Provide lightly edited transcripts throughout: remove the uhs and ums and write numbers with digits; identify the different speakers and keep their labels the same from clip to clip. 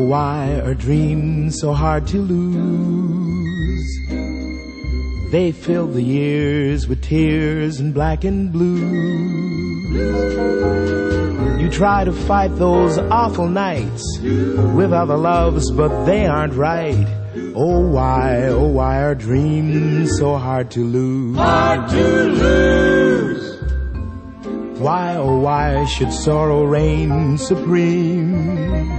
Speaker 1: why are dreams so hard to lose? They fill the years with tears and black and blue. You try to fight those awful nights with other loves, but they aren't right. Oh why are dreams so hard to lose?
Speaker 2: Hard to lose.
Speaker 1: Why, oh why should sorrow reign supreme?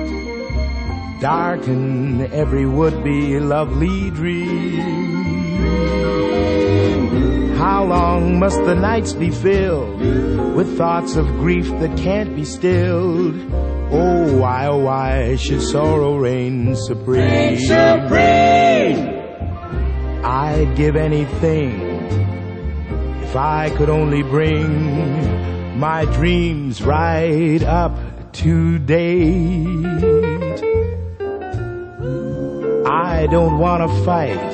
Speaker 1: Darken every would-be lovely dream. How long must the nights be filled with thoughts of grief that can't be stilled? Oh why should sorrow reign supreme?
Speaker 2: Reign supreme.
Speaker 1: I'd give anything if I could only bring my dreams right up to date. I don't want to fight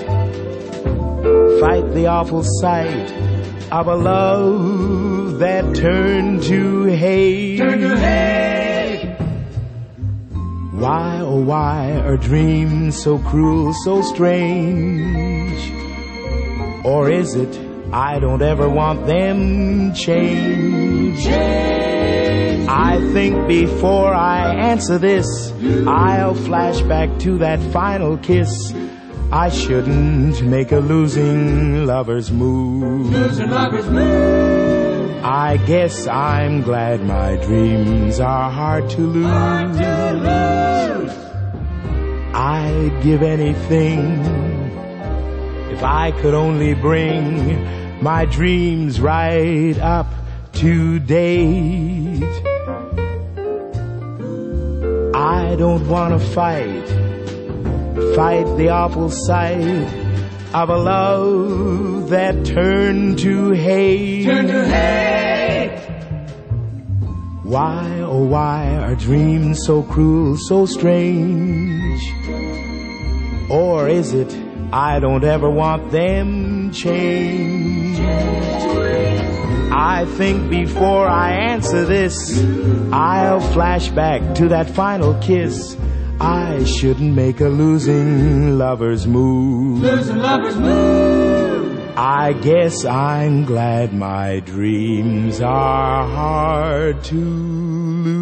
Speaker 1: the awful sight of a love that turned to hate.
Speaker 2: Turn to hate.
Speaker 1: Why, oh why are dreams so cruel, so strange? Or is it I don't ever want them changed? I think before I answer this, I'll flash back to that final kiss. I shouldn't make a losing lover's move.
Speaker 2: Losing lover's move.
Speaker 1: I guess I'm glad my dreams are hard to lose.
Speaker 2: Hard to lose.
Speaker 1: I'd give anything if I could only bring my dreams right up to date. I don't want to fight the awful sight of a love that turned to hate.
Speaker 2: Turn to hate.
Speaker 1: Why, oh why are dreams so cruel, so strange? Or is it I don't ever want them changed? I think before I answer this, I'll flash back to that final kiss. I shouldn't make a losing lover's move.
Speaker 2: Losing lover's move.
Speaker 1: I guess I'm glad my dreams are hard to lose.